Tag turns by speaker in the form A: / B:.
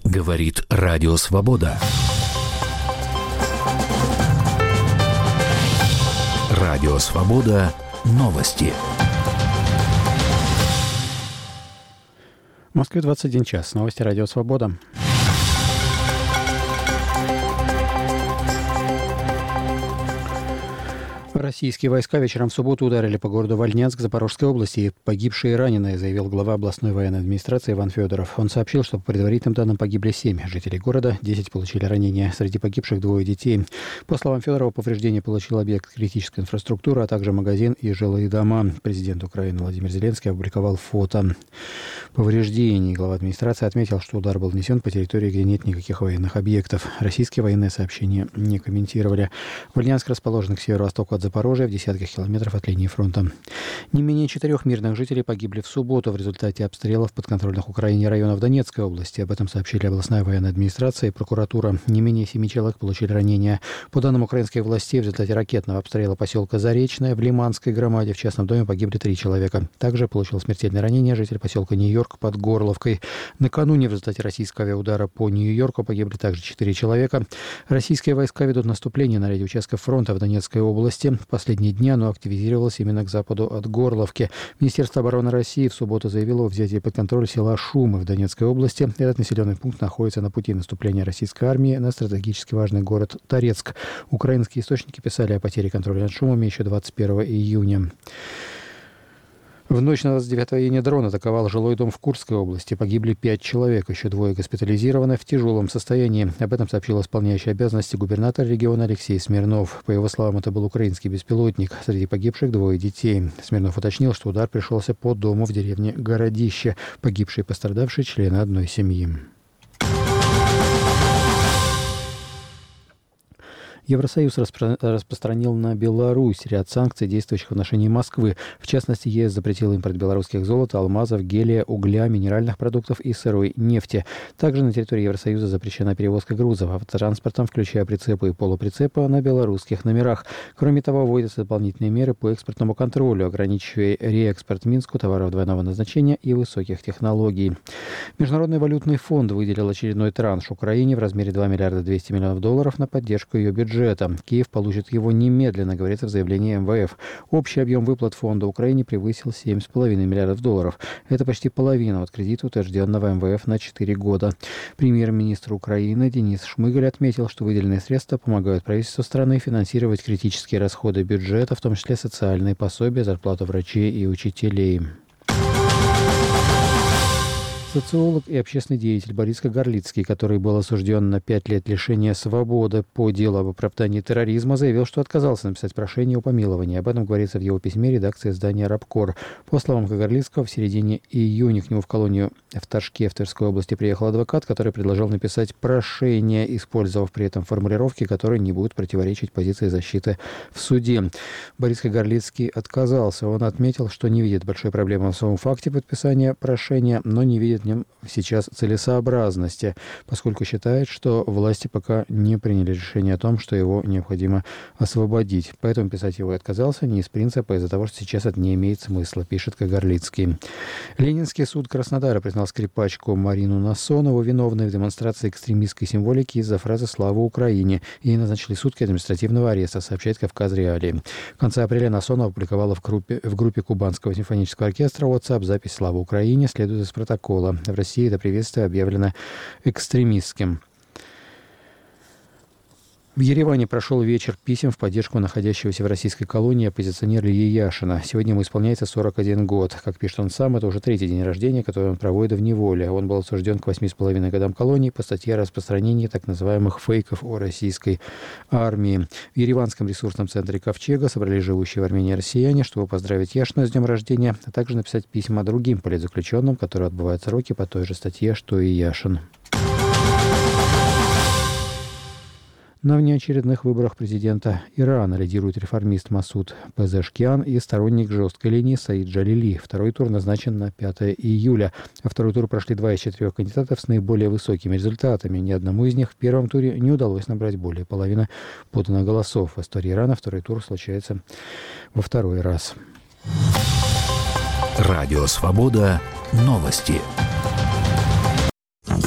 A: Говорит Радио Свобода. Радио Свобода. Новости.
B: В Москве 21 час. Новости Радио Свобода. Российские войска вечером в субботу ударили по городу Вольнянск Запорожской области. Погибшие и раненые, заявил глава областной военной администрации Иван Федоров. Он сообщил, что по предварительным данным погибли 7 жителей города, 10 получили ранения. Среди погибших 2 детей. По словам Федорова, повреждения получил объект критической инфраструктуры, а также магазин и жилые дома. Президент Украины Владимир Зеленский опубликовал фото повреждений. Глава администрации отметил, что удар был нанесен по территории, где нет никаких военных объектов. Российские военные сообщения не комментировали. Вольнянск расположен к северо-востоку от Запорожья, в десятках километров от линии фронта. Не менее 4 мирных жителей погибли в субботу в результате обстрелов подконтрольных Украине районов Донецкой области. Об этом сообщили областная военная администрация и прокуратура. Не менее 7 человек получили ранения. По данным украинских властей, в результате ракетного обстрела поселка Заречное в Лиманской громаде в частном доме погибли 3 человека. Также получил смертельное ранение житель поселка Нью-Йорк под Горловкой. Накануне в результате российского авиаудара по Нью-Йорку погибли также 4 человека. Российские войска ведут наступление на ряде участков фронта в Донецкой области. В последние дни оно активизировалось именно к западу от Горловки. Министерство обороны России в субботу заявило о взятии под контроль села Шумы в Донецкой области. Этот населенный пункт находится на пути наступления российской армии на стратегически важный город Торецк. Украинские источники писали о потере контроля над Шумами еще 21 июня. В ночь на 29 июня дрон атаковал жилой дом в Курской области. Погибли 5 человек, еще 2 госпитализированы в тяжелом состоянии. Об этом сообщил исполняющий обязанности губернатор региона Алексей Смирнов. По его словам, это был украинский беспилотник. Среди погибших 2 детей. Смирнов уточнил, что удар пришелся по дому в деревне Городище. Погибшие и пострадавшие члены одной семьи. Евросоюз распространил на Беларусь ряд санкций, действующих в отношении Москвы. В частности, ЕС запретил импорт белорусских золота, алмазов, гелия, угля, минеральных продуктов и сырой нефти. Также на территории Евросоюза запрещена перевозка грузов автотранспортом, включая прицепы и полуприцепы на белорусских номерах. Кроме того, вводятся дополнительные меры по экспортному контролю, ограничивая реэкспорт Минску товаров двойного назначения и высоких технологий. Международный валютный фонд выделил очередной транш Украине в размере $2 миллиарда 200 миллионов долларов на поддержку ее бюджета. Киев получит его немедленно, говорится в заявлении МВФ. Общий объем выплат фонда Украине превысил $7,5 миллиардов долларов. Это почти половина от кредита, утвержденного МВФ на 4 года. Премьер-министр Украины Денис Шмыгаль отметил, что выделенные средства помогают правительству страны финансировать критические расходы бюджета, в том числе социальные пособия, зарплату врачей и учителей. Социолог и общественный деятель Борис Кагарлицкий, который был осужден на 5 лет лишения свободы по делу об оправдании терроризма, заявил, что отказался написать прошение о помиловании. Об этом говорится в его письме редакции издания «Рабкор». По словам Кагарлицкого, в середине июня к нему в колонию в Торжке в Тверской области приехал адвокат, который предложил написать прошение, использовав при этом формулировки, которые не будут противоречить позиции защиты в суде. Борис Кагарлицкий отказался. Он отметил, что не видит большой проблемы в самом факте подписания прошения, но не видит в нем сейчас целесообразности, поскольку считает, что власти пока не приняли решение о том, что его необходимо освободить. Поэтому писать его и отказался не из принципа, а из-за того, что сейчас это не имеет смысла, пишет Кагарлицкий. Ленинский суд Краснодара признал скрипачку Марину Насонову виновной в демонстрации экстремистской символики из-за фразы «Слава Украине». Ей назначили сутки административного ареста, сообщает «Кавказ Реалии». В конце апреля Насонова опубликовала в группе Кубанского симфонического оркестра WhatsApp запись «Слава Украине» следует из протокола. В России это приветствие объявлено экстремистским. В Ереване прошел вечер писем в поддержку находящегося в российской колонии оппозиционера Ильи Яшина. Сегодня ему исполняется 41 год. Как пишет он сам, это уже 3-й день рождения, который он проводит в неволе. Он был осужден к 8,5 годам колонии по статье о распространении так называемых фейков о российской армии. В ереванском ресурсном центре «Ковчега» собрались живущие в Армении россияне, чтобы поздравить Яшина с днем рождения, а также написать письма другим политзаключенным, которые отбывают сроки по той же статье, что и Яшин. На внеочередных выборах президента Ирана лидирует реформист Масуд Пезешкиан и сторонник жесткой линии Саид Джалили. Второй тур назначен на 5 июля. Во второй тур прошли 2 из 4 кандидатов с наиболее высокими результатами. Ни одному из них в первом туре не удалось набрать более половины поданных голосов. В истории Ирана второй тур случается во второй раз.
A: Радио «Свобода». Новости.